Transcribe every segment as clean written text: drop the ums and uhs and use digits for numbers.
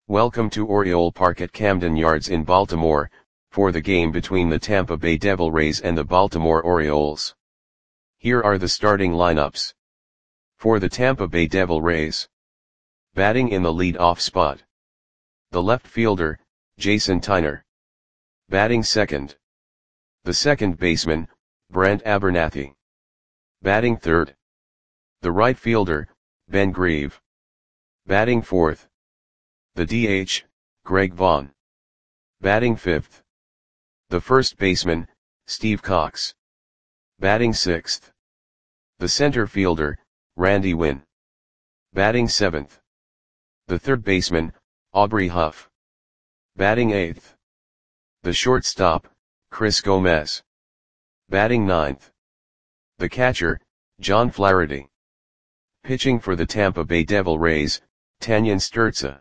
Welcome to Oriole Park at Camden Yards in Baltimore, for the game between the Tampa Bay Devil Rays and the Baltimore Orioles. Here are the starting lineups. For the Tampa Bay Devil Rays. Batting in the lead-off spot. The left fielder, Jason Tyner. Batting second. The second baseman, Brent Abernathy. Batting third. The right fielder, Ben Grieve. Batting fourth. The DH, Greg Vaughn. Batting fifth. The first baseman, Steve Cox. Batting sixth. The center fielder, Randy Winn. Batting seventh. The third baseman, Aubrey Huff. Batting eighth. The shortstop, Chris Gomez. Batting ninth. The catcher, John Flaherty. Pitching for the Tampa Bay Devil Rays, Tanyan Sturtza.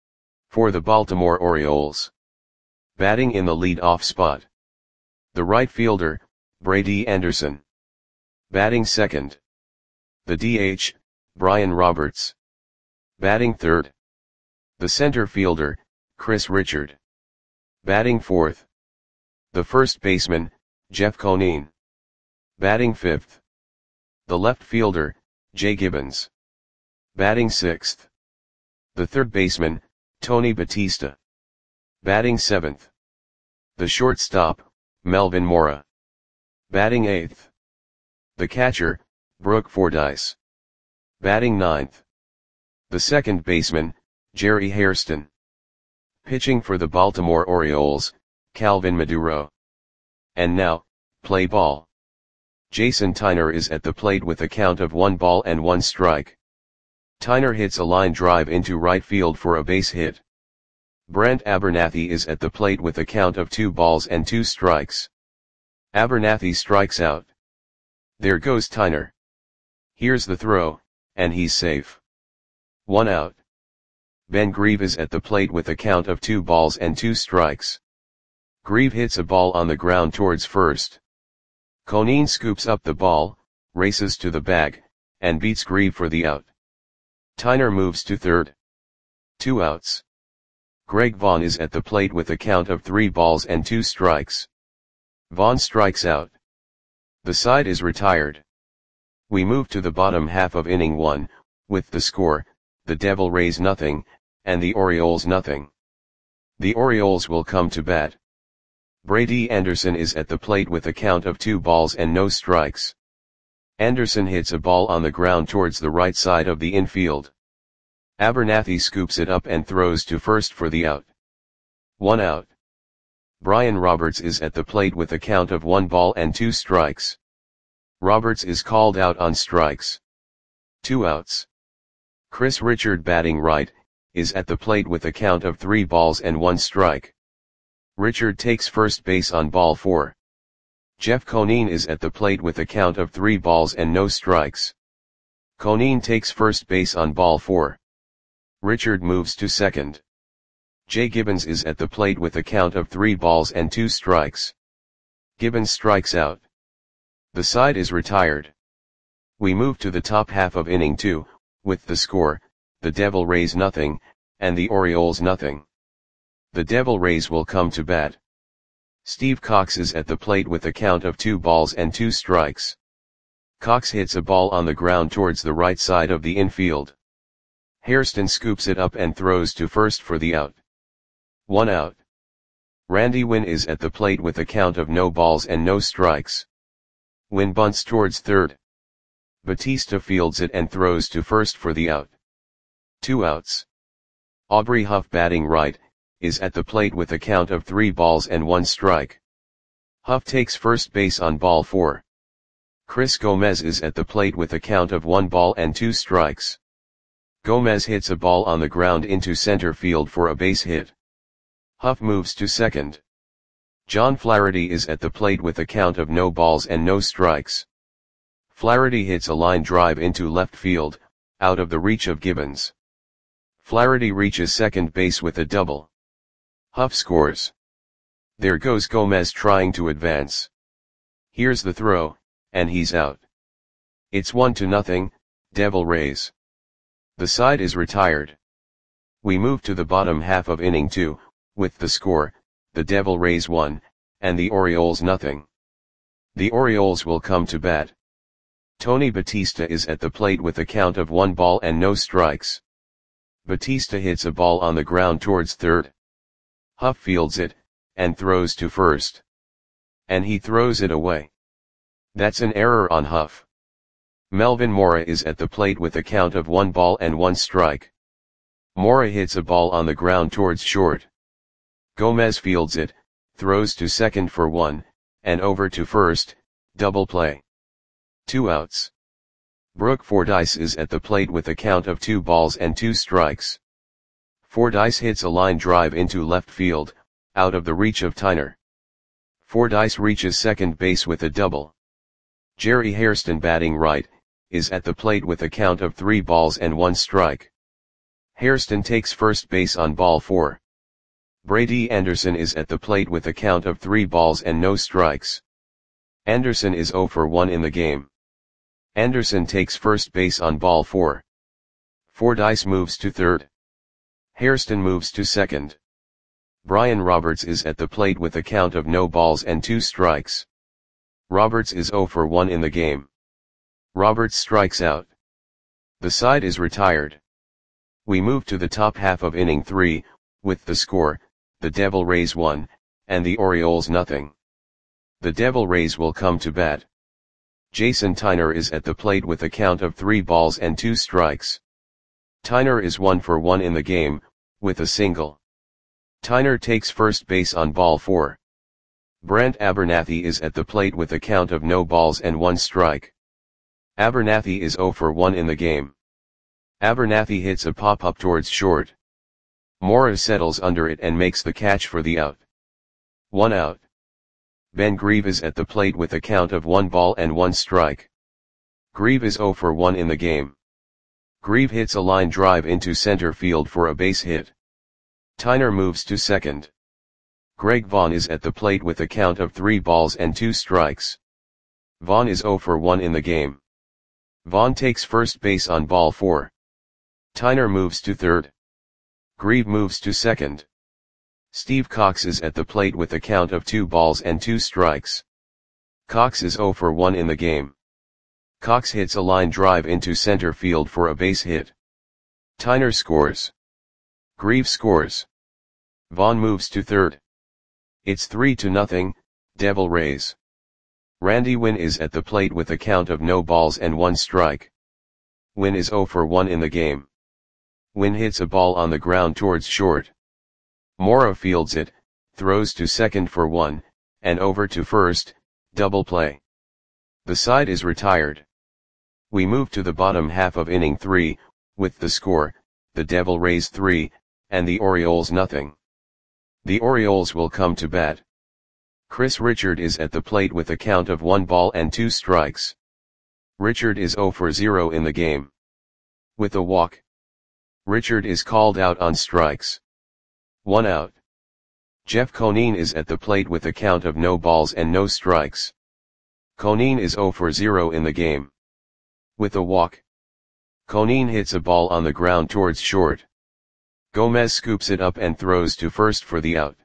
For the Baltimore Orioles. Batting in the lead-off spot. The right fielder, Brady Anderson. Batting second. The DH, Brian Roberts. Batting third. The center fielder, Chris Richard. Batting fourth. The first baseman, Jeff Conine. Batting fifth. The left fielder, Jay Gibbons. Batting sixth. The third baseman, Tony Batista. Batting seventh. The shortstop, Melvin Mora. Batting eighth. The catcher, Brooke Fordyce. Batting ninth. The second baseman, Jerry Hairston. Pitching for the Baltimore Orioles, Calvin Maduro. And now, play ball. Jason Tyner is at the plate with a count of 1 strike. Tyner hits a line drive into right field for a base hit. Brent Abernathy is at the plate with a count of 2 strikes. Abernathy strikes out. There goes Tyner. Here's the throw, and he's safe. 1 out. Ben Grieve is at the plate with a count of 2 strikes. Grieve hits a ball on the ground towards first. Conine scoops up the ball, races to the bag, and beats Grieve for the out. Tyner moves to third. 2 outs. Greg Vaughn is at the plate with a count of 3 strikes. Vaughn strikes out. The side is retired. We move to the bottom half of inning 1, with the score, the Devil Rays nothing, and the Orioles nothing. The Orioles will come to bat. Brady Anderson is at the plate with a count of 2 strikes. Anderson hits a ball on the ground towards the right side of the infield. Abernathy scoops it up and throws to first for the out. 1 out. Brian Roberts is at the plate with a count of 1 strikes. Roberts is called out on strikes. 2 outs. Chris Richard, batting right, is at the plate with a count of 3 strike. Richard takes first base on ball 4. Jeff Conine is at the plate with a count of 3 strikes. Conine takes first base on ball 4. Richard moves to second. Jay Gibbons is at the plate with a count of 3 strikes. Gibbons strikes out. The side is retired. We move to the top half of inning 2, with the score, the Devil Rays nothing, and the Orioles nothing. The Devil Rays will come to bat. Steve Cox is at the plate with a count of 2 strikes. Cox hits a ball on the ground towards the right side of the infield. Hairston scoops it up and throws to first for the out. 1 out. Randy Winn is at the plate with a count of no strikes. Winn bunts towards third. Batista fields it and throws to first for the out. 2 outs. Aubrey Huff, batting right, is at the plate with a count of 3 strike. Huff takes first base on ball 4. Chris Gomez is at the plate with a count of 1 strikes. Gomez hits a ball on the ground into center field for a base hit. Huff moves to second. John Flaherty is at the plate with a count of no strikes. Flaherty hits a line drive into left field, out of the reach of Gibbons. Flaherty reaches second base with a double. Huff scores. There goes Gomez trying to advance. Here's the throw, and he's out. It's 1-0, Devil Rays. The side is retired. We move to the bottom half of inning 2, with the score, the Devil Rays 1, and the Orioles nothing. The Orioles will come to bat. Tony Batista is at the plate with a count of 1 ball and no strikes. Batista hits a ball on the ground towards third. Huff fields it, and throws to first. And he throws it away. That's an error on Huff. Melvin Mora is at the plate with a count of 1 ball and 1 strike. Mora hits a ball on the ground towards short. Gomez fields it, throws to second for 1, and over to first, double play. 2 outs. Brooke Fordyce is at the plate with a count of 2 balls and 2 strikes. Fordyce hits a line drive into left field, out of the reach of Tyner. Fordyce reaches second base with a double. Jerry Hairston, batting right, is at the plate with a count of 3 balls and 1 strike. Hairston takes first base on ball 4. Brady Anderson is at the plate with a count of 3 balls and no strikes. Anderson is 0 for 1 in the game. Anderson takes first base on ball 4. Fordyce moves to third. Hairston moves to second. Brian Roberts is at the plate with a count of no balls and 2 strikes. Roberts is 0 for 1 in the game. Roberts strikes out. The side is retired. We move to the top half of inning 3, with the score, the Devil Rays 1, and the Orioles nothing. The Devil Rays will come to bat. Jason Tyner is at the plate with a count of 3 balls and 2 strikes. Tyner is 1 for 1 in the game, with a single. Tyner takes first base on ball 4. Brent Abernathy is at the plate with a count of no balls and 1 strike. Abernathy is 0 for 1 in the game. Abernathy hits a pop-up towards short. Mora settles under it and makes the catch for the out. 1 out. Ben Grieve is at the plate with a count of 1 ball and 1 strike. Grieve is 0 for 1 in the game. Grieve hits a line drive into center field for a base hit. Tyner moves to second. Greg Vaughn is at the plate with a count of 3 balls and 2 strikes. Vaughn is 0 for 1 in the game. Vaughn takes first base on ball 4. Tyner moves to third. Grieve moves to second. Steve Cox is at the plate with a count of 2 balls and 2 strikes. Cox is 0 for 1 in the game. Cox hits a line drive into center field for a base hit. Tyner scores. Grieve scores. Vaughn moves to third. It's 3-0, Devil Rays. Randy Winn is at the plate with a count of no balls and 1 strike. Winn is 0 for 1 in the game. Winn hits a ball on the ground towards short. Mora fields it, throws to second for 1, and over to first, double play. The side is retired. We move to the bottom half of inning 3, with the score, the Devil Rays 3, and the Orioles nothing. The Orioles will come to bat. Chris Richard is at the plate with a count of 1 ball and 2 strikes. Richard is 0 for 0 in the game. With a walk. Richard is called out on strikes. 1 out. Jeff Conine is at the plate with a count of no balls and no strikes. Conine is 0 for 0 in the game. With a walk. Conine hits a ball on the ground towards short. Gomez scoops it up and throws to first for the out.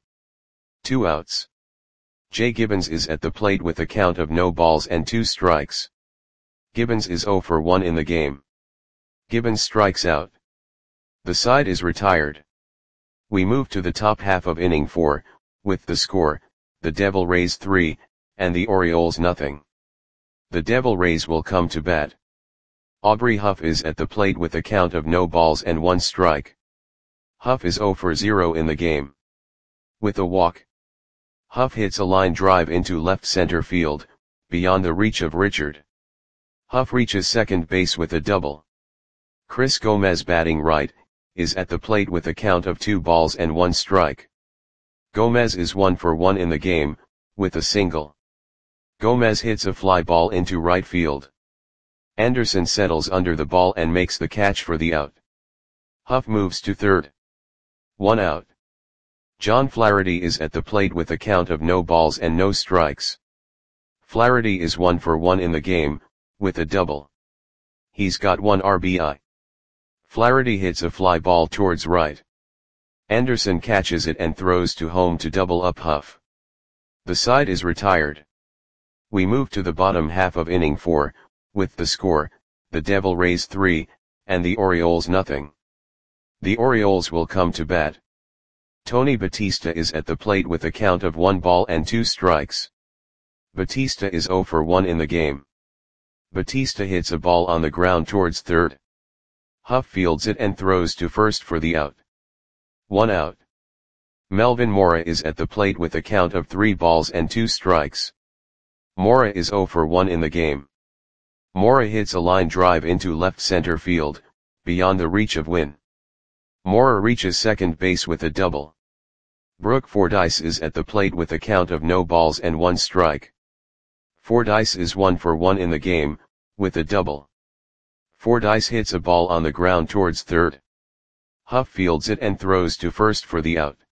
2 outs. Jay Gibbons is at the plate with a count of no balls and 2 strikes. Gibbons is 0 for 1 in the game. Gibbons strikes out. The side is retired. We move to the top half of inning 4, with the score, the Devil Rays 3, and the Orioles nothing. The Devil Rays will come to bat. Aubrey Huff is at the plate with a count of no balls and 1 strike. Huff is 0 for 0 in the game. With a walk. Huff hits a line drive into left center field, beyond the reach of Richard. Huff reaches second base with a double. Chris Gomez, batting right, is at the plate with a count of 2 balls and 1 strike. Gomez is 1 for 1 in the game, with a single. Gomez hits a fly ball into right field. Anderson settles under the ball and makes the catch for the out. Huff moves to third. 1 out. John Flaherty is at the plate with a count of no balls and no strikes. Flaherty is 1 for 1 in the game, with a double. He's got 1 RBI. Flaherty hits a fly ball towards right. Anderson catches it and throws to home to double up Huff. The side is retired. We move to the bottom half of inning 4, with the score, the Devil Rays 3, and the Orioles nothing. The Orioles will come to bat. Tony Batista is at the plate with a count of 1 ball and 2 strikes. Batista is 0 for 1 in the game. Batista hits a ball on the ground towards third. Huff fields it and throws to first for the out. 1 out. Melvin Mora is at the plate with a count of 3 balls and 2 strikes. Mora is 0 for 1 in the game. Mora hits a line drive into left center field, beyond the reach of Wynn. Mora reaches second base with a double. Brooke Fordyce is at the plate with a count of no balls and 1 strike. Fordyce is 1 for 1 in the game, with a double. Fordyce hits a ball on the ground towards third. Huff fields it and throws to first for the out.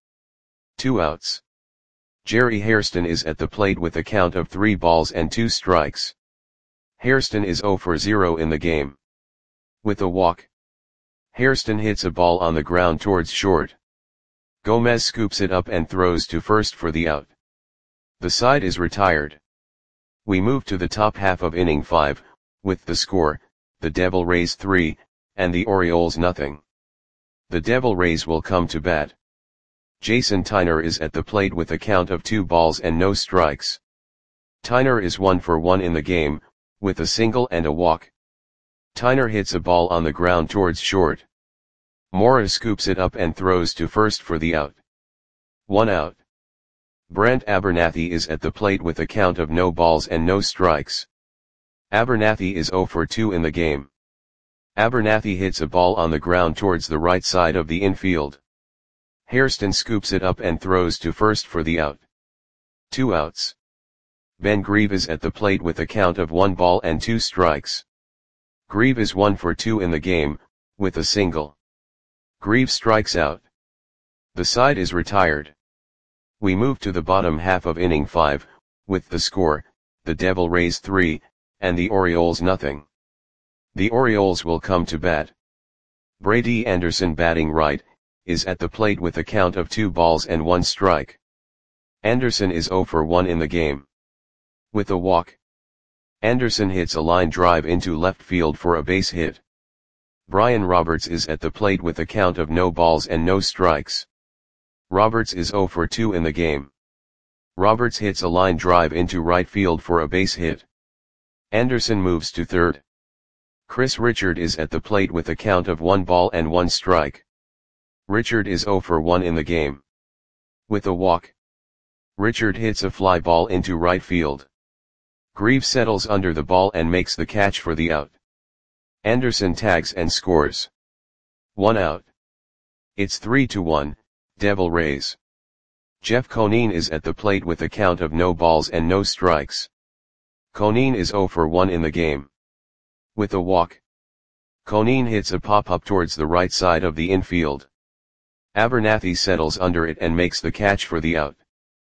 2 outs. Jerry Hairston is at the plate with a count of 3 balls and 2 strikes. Hairston is 0 for 0 in the game. With a walk. Hairston hits a ball on the ground towards short. Gomez scoops it up and throws to first for the out. The side is retired. We move to the top half of inning 5, with the score, the Devil Rays 3, and the Orioles nothing. The Devil Rays will come to bat. Jason Tyner is at the plate with a count of 2 balls and no strikes. Tyner is 1 for 1 in the game, with a single and a walk. Tyner hits a ball on the ground towards short. Mora scoops it up and throws to first for the out. 1 out. Brent Abernathy is at the plate with a count of no balls and no strikes. Abernathy is 0 for 2 in the game. Abernathy hits a ball on the ground towards the right side of the infield. Hairston scoops it up and throws to first for the out. 2 outs. Ben Grieve is at the plate with a count of 1 ball and 2 strikes. Grieve is 1 for 2 in the game, with a single. Grieve strikes out. The side is retired. We move to the bottom half of inning 5, with the score, the Devil Rays 3, and the Orioles nothing. The Orioles will come to bat. Brady Anderson, batting right, is at the plate with a count of 2 balls and 1 strike. Anderson is 0 for 1 in the game. With a walk. Anderson hits a line drive into left field for a base hit. Brian Roberts is at the plate with a count of no balls and no strikes. Roberts is 0 for 2 in the game. Roberts hits a line drive into right field for a base hit. Anderson moves to third. Chris Richard is at the plate with a count of 1 ball and 1 strike. Richard is 0 for 1 in the game. With a walk. Richard hits a fly ball into right field. Grieve settles under the ball and makes the catch for the out. Anderson tags and scores. 1 out. It's 3-1, Devil Rays. Jeff Conine is at the plate with a count of no balls and no strikes. Conine is 0 for 1 in the game. With a walk. Conine hits a pop-up towards the right side of the infield. Abernathy settles under it and makes the catch for the out.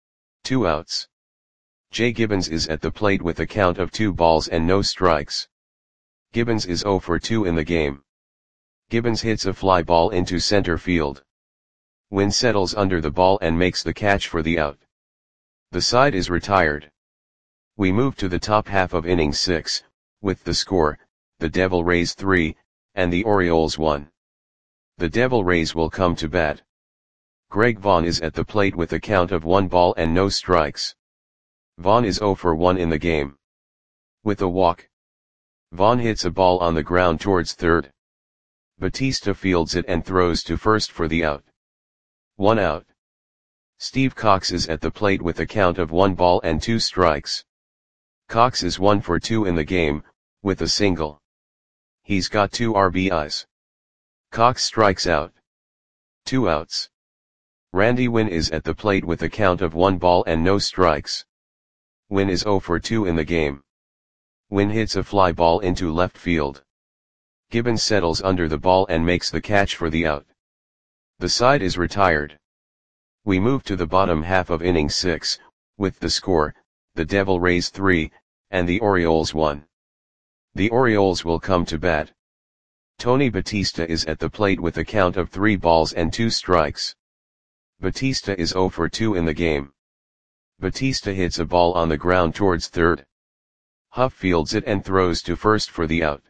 2 outs. Jay Gibbons is at the plate with a count of 2 balls and no strikes. Gibbons is 0 for 2 in the game. Gibbons hits a fly ball into center field. Wynn settles under the ball and makes the catch for the out. The side is retired. We move to the top half of inning 6, with the score, the Devil Rays 3, and the Orioles 1. The Devil Rays will come to bat. Greg Vaughn is at the plate with a count of 1 ball and no strikes. Vaughn is 0 for 1 in the game. With a walk. Vaughn hits a ball on the ground towards third. Batista fields it and throws to first for the out. 1 out. Steve Cox is at the plate with a count of 1 ball and 2 strikes. Cox is 1 for 2 in the game, with a single. He's got 2 RBIs. Cox strikes out. 2 outs. Randy Wynn is at the plate with a count of 1 ball and no strikes. Wynn is 0 for 2 in the game. Wynn hits a fly ball into left field. Gibbons settles under the ball and makes the catch for the out. The side is retired. We move to the bottom half of inning 6, with the score, the Devil Rays 3, and the Orioles 1. The Orioles will come to bat. Tony Batista is at the plate with a count of 3 balls and 2 strikes. Batista is 0 for 2 in the game. Batista hits a ball on the ground towards third. Huff fields it and throws to first for the out.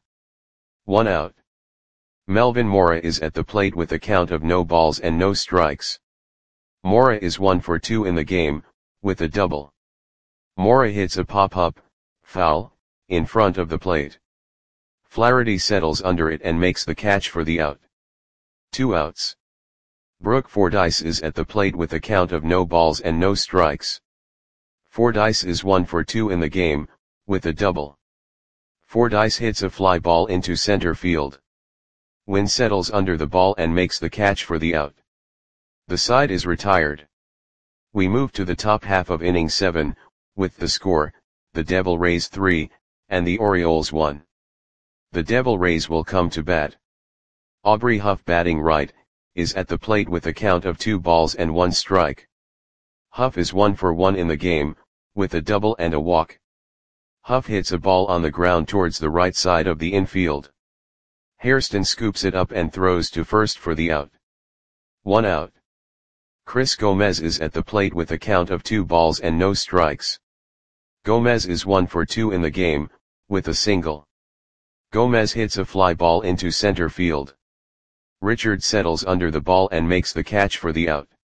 1 out. Melvin Mora is at the plate with a count of no balls and no strikes. Mora is 1 for 2 in the game, with a double. Mora hits a pop-up, foul, in front of the plate. Flaherty settles under it and makes the catch for the out. 2 outs. Brooke Fordyce is at the plate with a count of no balls and no strikes. Fordyce is 1 for 2 in the game, with a double. Fordyce hits a fly ball into center field. Wynn settles under the ball and makes the catch for the out. The side is retired. We move to the top half of inning 7, with the score, the Devil Rays 3, and the Orioles 1. The Devil Rays will come to bat. Aubrey Huff, batting right, is at the plate with a count of 2 balls and 1 strike. Huff is 1 for 1 in the game, with a double and a walk. Huff hits a ball on the ground towards the right side of the infield. Hairston scoops it up and throws to first for the out. 1 out. Chris Gomez is at the plate with a count of 2 balls and no strikes. Gomez is 1 for 2 in the game, with a single. Gomez hits a fly ball into center field. Richard settles under the ball and makes the catch for the out.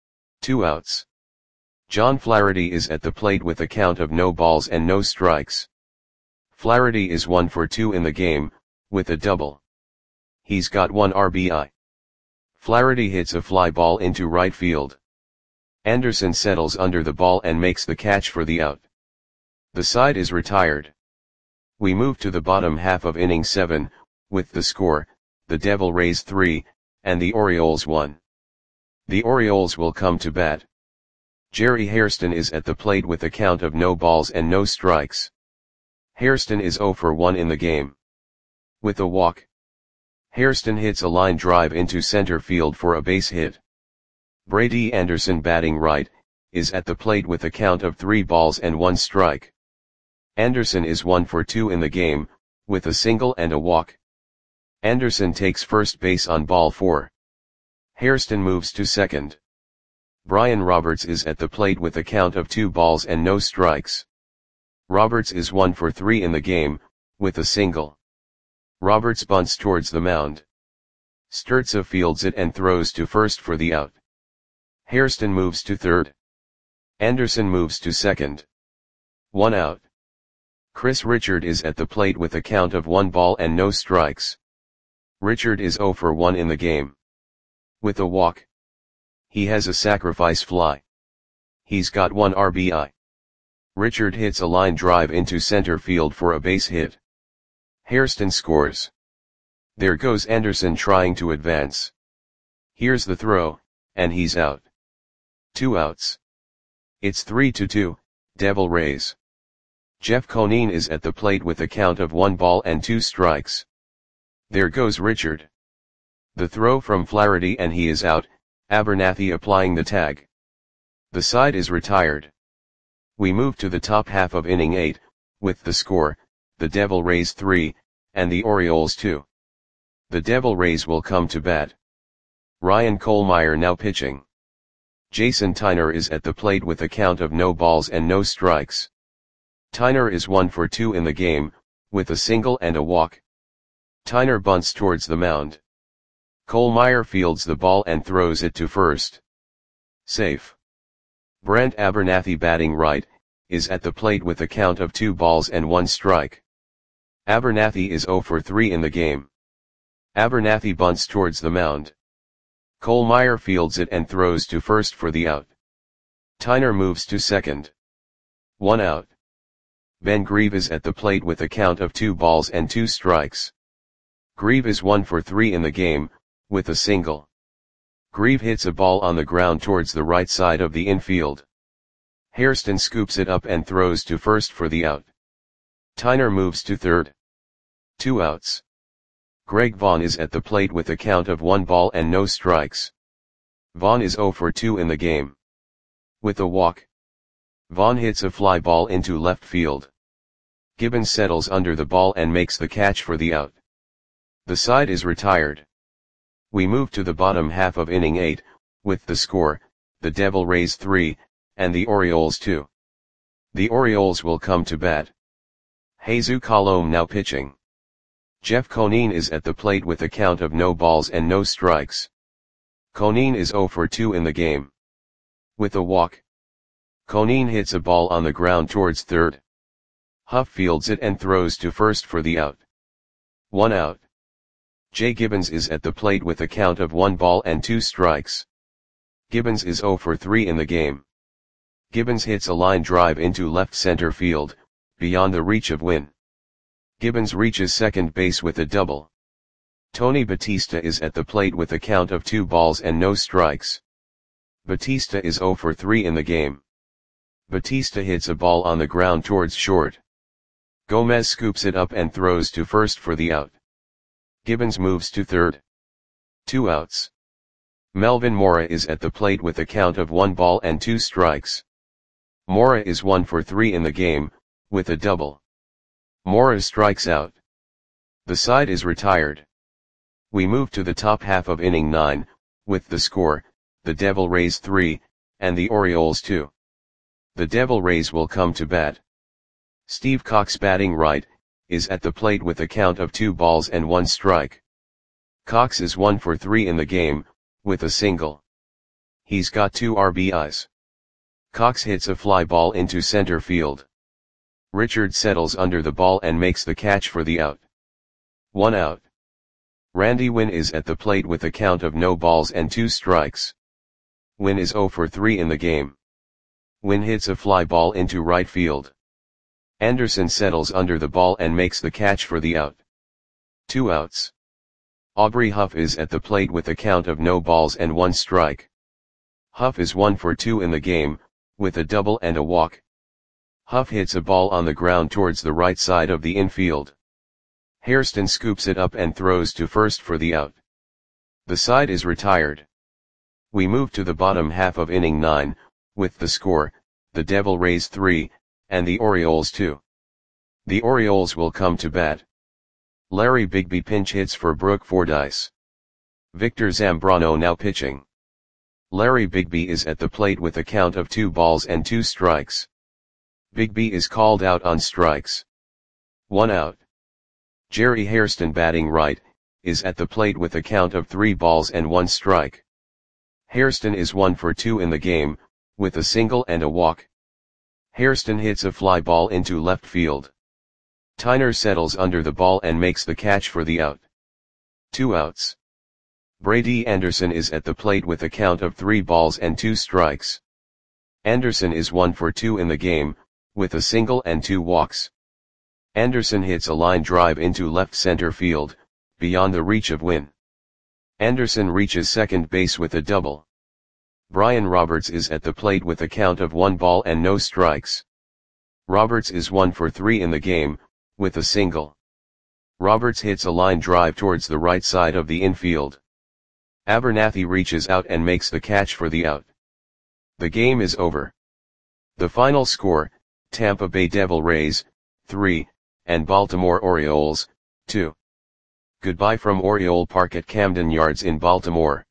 2 outs. John Flaherty is at the plate with a count of no balls and no strikes. Flaherty is 1 for 2 in the game, with a double. He's got 1 RBI. Flaherty hits a fly ball into right field. Anderson settles under the ball and makes the catch for the out. The side is retired. We move to the bottom half of inning 7, with the score, the Devil Rays 3, and the Orioles 1. The Orioles will come to bat. Jerry Hairston is at the plate with a count of no balls and no strikes. Hairston is 0 for 1 in the game. With a walk. Hairston hits a line drive into center field for a base hit. Brady Anderson, batting right, is at the plate with a count of 3 balls and 1 strike. Anderson is 1 for 2 in the game, with a single and a walk. Anderson takes first base on ball 4. Hairston moves to second. Brian Roberts is at the plate with a count of 2 balls and no strikes. Roberts is 1 for 3 in the game, with a single. Roberts bunts towards the mound. Sturza fields it and throws to first for the out. Hairston moves to third. Anderson moves to second. 1 out. Chris Richard is at the plate with a count of 1 ball and no strikes. Richard is 0 for 1 in the game. With a walk. He has a sacrifice fly. He's got 1 RBI. Richard hits a line drive into center field for a base hit. Hairston scores. There goes Anderson trying to advance. Here's the throw, and he's out. 2 outs. It's 3-2, Devil Rays. Jeff Conine is at the plate with a count of 1 ball and 2 strikes. There goes Richard. The throw from Flaherty and he is out, Abernathy applying the tag. The side is retired. We move to the top half of inning 8, with the score, the Devil Rays 3, and the Orioles 2. The Devil Rays will come to bat. Ryan Kohlmeyer now pitching. Jason Tyner is at the plate with a count of no balls and no strikes. Tyner is 1 for 2 in the game, with a single and a walk. Tyner bunts towards the mound. Kohlmeyer fields the ball and throws it to first. Safe. Brent Abernathy, batting right, is at the plate with a count of 2 balls and 1 strike. Abernathy is 0 for 3 in the game. Abernathy bunts towards the mound. Kohlmeyer fields it and throws to first for the out. Tyner moves to second. 1 out. Ben Grieve is at the plate with a count of 2 balls and 2 strikes. Grieve is 1 for 3 in the game, with a single. Grieve hits a ball on the ground towards the right side of the infield. Hairston scoops it up and throws to first for the out. Tyner moves to third. 2 outs. Greg Vaughn is at the plate with a count of 1 ball and no strikes. Vaughn is 0 for 2 in the game. With a walk. Vaughn hits a fly ball into left field. Gibbons settles under the ball and makes the catch for the out. The side is retired. We move to the bottom half of inning 8, with the score, the Devil Rays 3, and the Orioles 2. The Orioles will come to bat. Jesus Colome now pitching. Jeff Conine is at the plate with a count of no balls and no strikes. Conine is 0 for 2 in the game. With a walk. Conine hits a ball on the ground towards third. Huff fields it and throws to first for the out. 1 out. Jay Gibbons is at the plate with a count of 1 ball and 2 strikes. Gibbons is 0 for 3 in the game. Gibbons hits a line drive into left center field, beyond the reach of Wynn. Gibbons reaches second base with a double. Tony Batista is at the plate with a count of 2 balls and no strikes. Batista is 0 for 3 in the game. Batista hits a ball on the ground towards short. Gomez scoops it up and throws to first for the out. Gibbons moves to third. 2 outs. Melvin Mora is at the plate with a count of 1 ball and 2 strikes. Mora is 1 for 3 in the game, with a double. Mora strikes out. The side is retired. We move to the top half of inning 9, with the score, the Devil Rays 3, and the Orioles 2. The Devil Rays will come to bat. Steve Cox batting right, is at the plate with a count of 2 balls and 1 strike. Cox is 1 for 3 in the game, with a single. He's got 2 RBIs. Cox hits a fly ball into center field. Richard settles under the ball and makes the catch for the out. 1 out. Randy Wynn is at the plate with a count of no balls and 2 strikes. Wynn is 0 for 3 in the game. Wynn hits a fly ball into right field. Anderson settles under the ball and makes the catch for the out. 2 outs. Aubrey Huff is at the plate with a count of no balls and 1 strike. Huff is 1 for 2 in the game, with a double and a walk. Huff hits a ball on the ground towards the right side of the infield. Hairston scoops it up and throws to first for the out. The side is retired. We move to the bottom half of inning 9, with the score, the Devil Rays 3, and the Orioles 2. The Orioles will come to bat. Larry Bigby pinch hits for Brooke Fordyce. Victor Zambrano now pitching. Larry Bigby is at the plate with a count of 2 balls and 2 strikes. Bigby is called out on strikes. 1 out. Jerry Hairston batting right, is at the plate with a count of 3 balls and 1 strike. Hairston is 1 for 2 in the game, with a single and a walk. Hairston hits a fly ball into left field. Tyner settles under the ball and makes the catch for the out. 2 outs. Brady Anderson is at the plate with a count of 3 balls and 2 strikes. Anderson is 1 for 2 in the game, with a single and 2 walks. Anderson hits a line drive into left center field, beyond the reach of Wynn. Anderson reaches second base with a double. Brian Roberts is at the plate with a count of 1 ball and no strikes. Roberts is 1 for 3 in the game, with a single. Roberts hits a line drive towards the right side of the infield. Abernathy reaches out and makes the catch for the out. The game is over. The final score, Tampa Bay Devil Rays, 3, and Baltimore Orioles, 2. Goodbye from Oriole Park at Camden Yards in Baltimore.